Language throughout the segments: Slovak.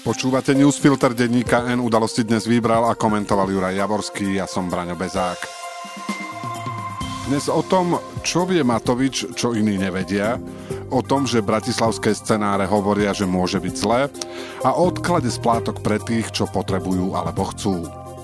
Počúvate Newsfilter denníka N, udalosti dnes vybral a komentoval Juraj Javorský, ja som Braňo Bezák. Dnes o tom, čo vie Matovič, čo iní nevedia, o tom, že bratislavské scenáre hovoria, že môže byť zlé a o odklade splátok pre tých, čo potrebujú alebo chcú.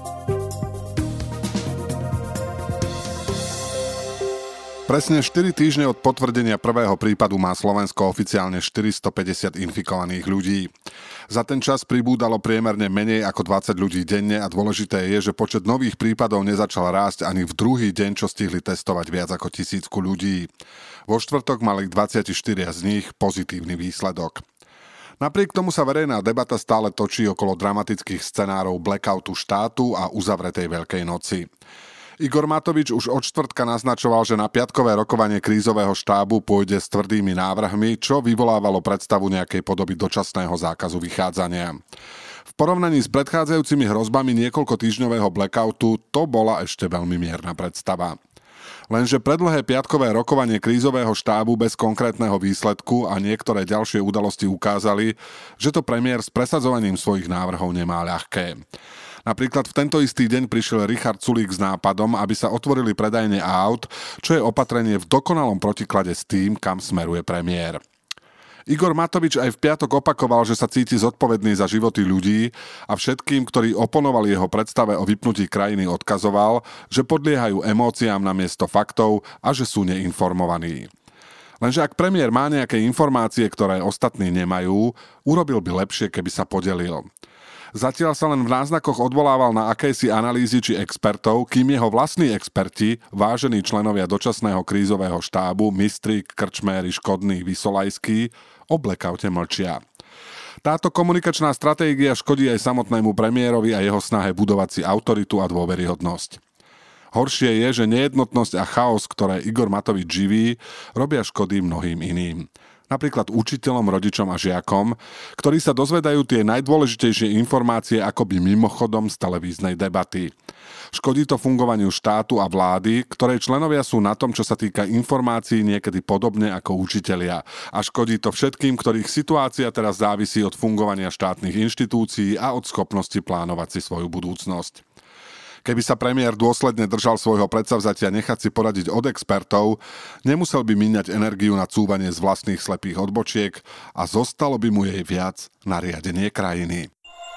Presne 4 týždne od potvrdenia prvého prípadu má Slovensko oficiálne 450 infikovaných ľudí. Za ten čas pribúdalo priemerne menej ako 20 ľudí denne a dôležité je, že počet nových prípadov nezačal rásť ani v druhý deň, čo stihli testovať viac ako 1000 ľudí. Vo štvrtok mali 24 z nich pozitívny výsledok. Napriek tomu sa verejná debata stále točí okolo dramatických scenárov blackoutu štátu a uzavretej Veľkej noci. Igor Matovič už od štvrtka naznačoval, že na piatkové rokovanie krízového štábu pôjde s tvrdými návrhmi, čo vyvolávalo predstavu nejakej podoby dočasného zákazu vychádzania. V porovnaní s predchádzajúcimi hrozbami niekoľko týždňového blackoutu to bola ešte veľmi mierna predstava. Lenže predlhé piatkové rokovanie krízového štábu bez konkrétneho výsledku a niektoré ďalšie udalosti ukázali, že to premiér s presadzovaním svojich návrhov nemá ľahké. Napríklad v tento istý deň prišiel Richard Sulík s nápadom, aby sa otvorili predajne aut, čo je opatrenie v dokonalom protiklade s tým, kam smeruje premiér. Igor Matovič aj v piatok opakoval, že sa cíti zodpovedný za životy ľudí a všetkým, ktorí oponovali jeho predstave o vypnutí krajiny, odkazoval, že podliehajú emóciám namiesto faktov a že sú neinformovaní. Lenže ak premiér má nejaké informácie, ktoré ostatní nemajú, urobil by lepšie, keby sa podelil. Zatiaľ sa len v náznakoch odvolával na akési analýzy či expertov, kým jeho vlastní experti, vážení členovia dočasného krízového štábu, Mistrík, Krčméry, Škodný, Vysolajský, o blackoute mlčia. Táto komunikačná stratégia škodí aj samotnému premiérovi a jeho snahe budovať si autoritu a dôveryhodnosť. Horšie je, že nejednotnosť a chaos, ktoré Igor Matovič živí, robia škody mnohým iným. Napríklad učiteľom, rodičom a žiakom, ktorí sa dozvedajú tie najdôležitejšie informácie akoby mimochodom z televíznej debaty. Škodí to fungovaniu štátu a vlády, ktorej členovia sú na tom, čo sa týka informácií niekedy podobne ako učitelia. A škodí to všetkým, ktorých situácia teraz závisí od fungovania štátnych inštitúcií a od schopnosti plánovať si svoju budúcnosť. Keby sa premiér dôsledne držal svojho predsavzatia nechať si poradiť od expertov, nemusel by míňať energiu na cúvanie z vlastných slepých odbočiek a zostalo by mu jej viac na riadenie krajiny.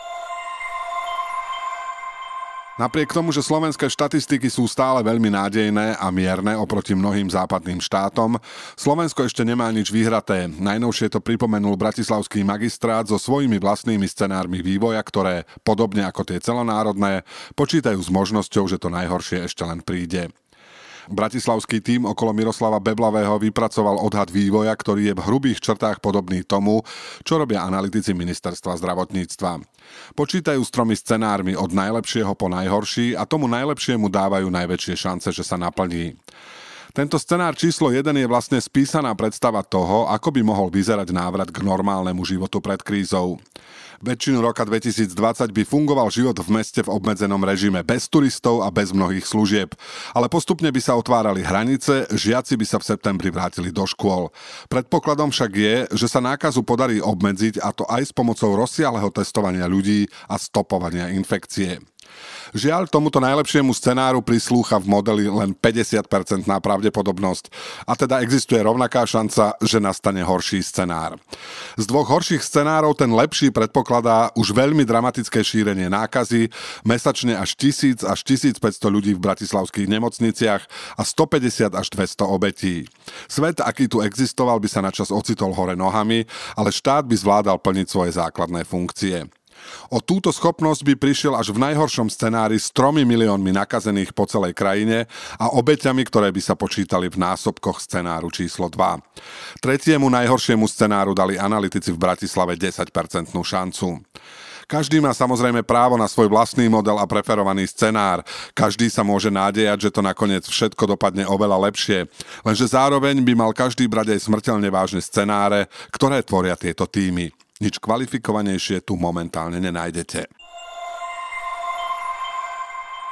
Napriek tomu, že slovenské štatistiky sú stále veľmi nádejné a mierne oproti mnohým západným štátom, Slovensko ešte nemá nič vyhraté. Najnovšie to pripomenul bratislavský magistrát so svojimi vlastnými scenármi vývoja, ktoré, podobne ako tie celonárodné, počítajú s možnosťou, že to najhoršie ešte len príde. Bratislavský tím okolo Miroslava Beblavého vypracoval odhad vývoja, ktorý je v hrubých črtách podobný tomu, čo robia analytici ministerstva zdravotníctva. Počítajú s 3 scenármi od najlepšieho po najhorší a tomu najlepšiemu dávajú najväčšie šance, že sa naplní. Tento scenár číslo 1 je vlastne spísaná predstava toho, ako by mohol vyzerať návrat k normálnemu životu pred krízou. Väčšinu roka 2020 by fungoval život v meste v obmedzenom režime, bez turistov a bez mnohých služieb. Ale postupne by sa otvárali hranice, žiaci by sa v septembri vrátili do škôl. Predpokladom však je, že sa nákazu podarí obmedziť, a to aj s pomocou rozsiahleho testovania ľudí a stopovania infekcie. Žiaľ, tomuto najlepšiemu scenáru prislúcha v modeli len 50% pravdepodobnosť a teda existuje rovnaká šanca, že nastane horší scenár. Z 2 horších scenárov ten lepší predpokladá už veľmi dramatické šírenie nákazy, mesačne až 1000 až 1500 ľudí v bratislavských nemocniciach a 150 až 200 obetí. Svet, aký tu existoval, by sa načas ocitol hore nohami, ale štát by zvládal plniť svoje základné funkcie. O túto schopnosť by prišiel až v najhoršom scenári s 3 miliónmi nakazených po celej krajine a obeťami, ktoré by sa počítali v násobkoch scenáru číslo 2. Tretiemu najhoršiemu scenáru dali analytici v Bratislave 10% šancu. Každý má samozrejme právo na svoj vlastný model a preferovaný scenár. Každý sa môže nádejať, že to nakoniec všetko dopadne oveľa lepšie. Lenže zároveň by mal každý brať aj smrteľne vážne scenáre, ktoré tvoria tieto týmy. Nič kvalifikovanejšie tu momentálne nenájdete.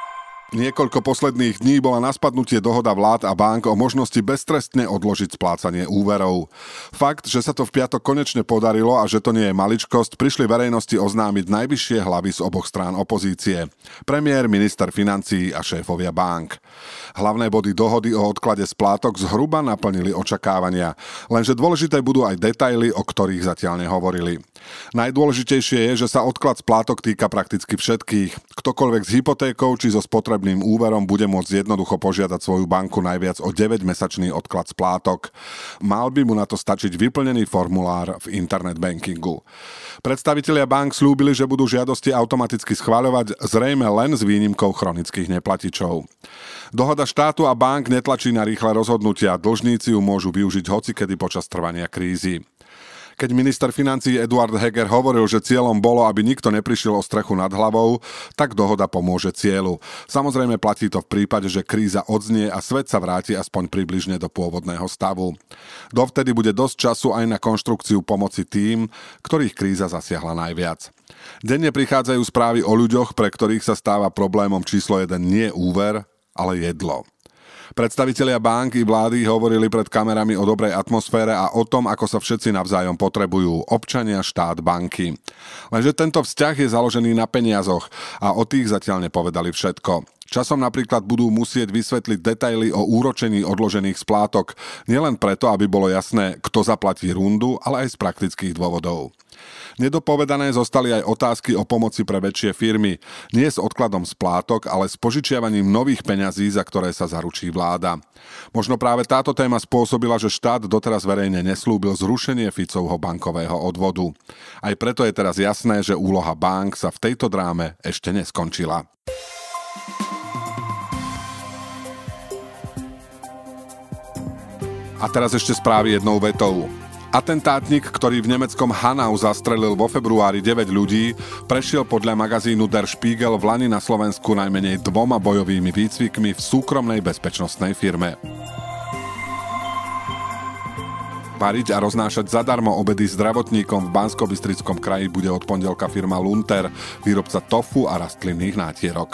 Niekoľko posledných dní bola na spadnutie dohoda vlád a bank o možnosti beztrestne odložiť splácanie úverov. Fakt, že sa to v piatok konečne podarilo a že to nie je maličkosť, prišli verejnosti oznámiť najvyššie hlavy z oboch strán opozície. Premiér, minister financií a šéfovia bank. Hlavné body dohody o odklade splátok zhruba naplnili očakávania, lenže dôležité budú aj detaily, o ktorých zatiaľ nehovorili. Najdôležitejšie je, že sa odklad splátok týka prakticky všetkých. Ktokoľvek s hypotékou či so spotrebným úverom bude môcť jednoducho požiadať svoju banku najviac o 9-mesačný odklad splátok. Mal by mu na to stačiť vyplnený formulár v internet bankingu. Predstavitelia bank slúbili, že budú žiadosti automaticky schvaľovať, zrejme len s výnimkou chronických neplatičov. Dohoda štátu a bank netlačí na rýchle rozhodnutia, dlžníci ju môžu využiť hocikedy počas trvania krízy. Keď minister financií Eduard Heger hovoril, že cieľom bolo, aby nikto neprišiel o strechu nad hlavou, tak dohoda pomôže cieľu. Samozrejme platí to v prípade, že kríza odznie a svet sa vráti aspoň približne do pôvodného stavu. Dovtedy bude dosť času aj na konštrukciu pomoci tým, ktorých kríza zasiahla najviac. Denne prichádzajú správy o ľuďoch, pre ktorých sa stáva problémom číslo 1 nie úver, ale jedlo. Predstavitelia bank i vlády hovorili pred kamerami o dobrej atmosfére a o tom, ako sa všetci navzájom potrebujú, občania, štát, banky. Lenže tento vzťah je založený na peniazoch a o tých zatiaľ nepovedali všetko. Časom napríklad budú musieť vysvetliť detaily o úročení odložených splátok, nielen preto, aby bolo jasné, kto zaplatí rundu, ale aj z praktických dôvodov. Nedopovedané zostali aj otázky o pomoci pre väčšie firmy. Nie s odkladom splátok, ale s požičiavaním nových peňazí, za ktoré sa zaručí vláda. Možno práve táto téma spôsobila, že štát doteraz verejne neslúbil zrušenie Ficovho bankového odvodu. Aj preto je teraz jasné, že úloha bank sa v tejto dráme ešte neskončila. A teraz ešte správy jednou vetou. Atentátnik, ktorý v nemeckom Hanau zastrelil vo februári 9 ľudí, prešiel podľa magazínu Der Spiegel v lani na Slovensku najmenej 2 bojovými výcvikmi v súkromnej bezpečnostnej firme. Variť a roznášať zadarmo obedy zdravotníkom v Banskobystrickom kraji bude od pondelka firma Lunter, výrobca tofu a rastlinných nátierok.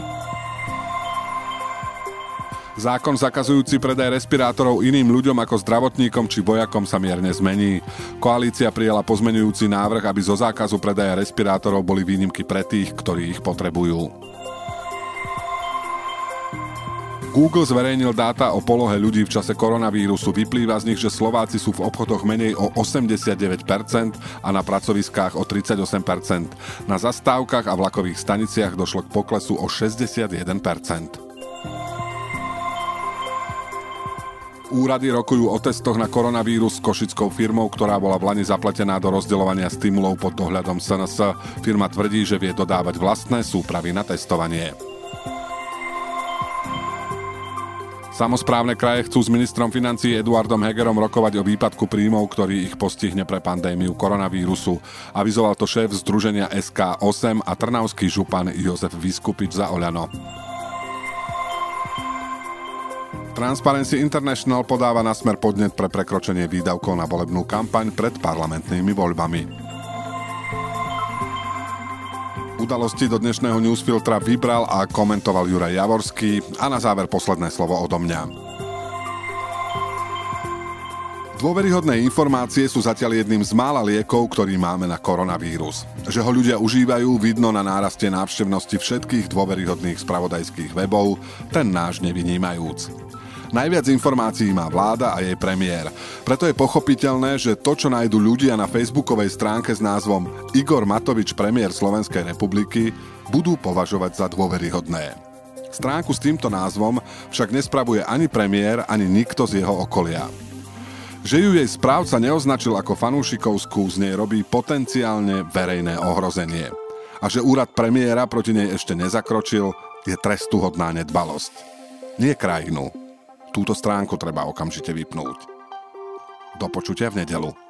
Zákon zakazujúci predaj respirátorov iným ľuďom ako zdravotníkom či vojakom sa mierne zmení. Koalícia prijala pozmeňujúci návrh, aby zo zákazu predaja respirátorov boli výnimky pre tých, ktorí ich potrebujú. Google zverejnil dáta o polohe ľudí v čase koronavírusu. Vyplýva z nich, že Slováci sú v obchodoch menej o 89% a na pracoviskách o 38%. Na zastávkach a vlakových staniciach došlo k poklesu o 61%. Úrady rokujú o testoch na koronavírus s košickou firmou, ktorá bola v lani zapletená do rozdeľovania stimulov pod dohľadom SNS. Firma tvrdí, že vie dodávať vlastné súpravy na testovanie. Samosprávne kraje chcú s ministrom financií Eduardom Hegerom rokovať o výpadku príjmov, ktorý ich postihne pre pandémiu koronavírusu. Avizoval to šéf združenia SK8 a trnavský župan Jozef Vyskupič za Oľano. Transparency International podáva na Smer podnet pre prekročenie výdavkov na volebnú kampaň pred parlamentnými voľbami. Udalosti do dnešného newsfiltra vybral a komentoval Juraj Javorský a na záver posledné slovo odo mňa. Dôveryhodné informácie sú zatiaľ jedným z mála liekov, ktorý máme na koronavírus. Že ho ľudia užívajú, vidno na náraste návštevnosti všetkých dôveryhodných spravodajských webov, ten náš nevynímajúc. Najviac informácií má vláda a jej premiér. Preto je pochopiteľné, že to, čo nájdu ľudia na facebookovej stránke s názvom Igor Matovič, premiér Slovenskej republiky, budú považovať za dôveryhodné. Stránku s týmto názvom však nespravuje ani premiér, ani nikto z jeho okolia. Že ju jej správca neoznačil ako fanúšikovskú, z nej robí potenciálne verejné ohrozenie. A že úrad premiéra proti nej ešte nezakročil, je trestuhodná nedbalosť. Nie krajinu. Túto stránku treba okamžite vypnúť. Do počutia v nedeľu.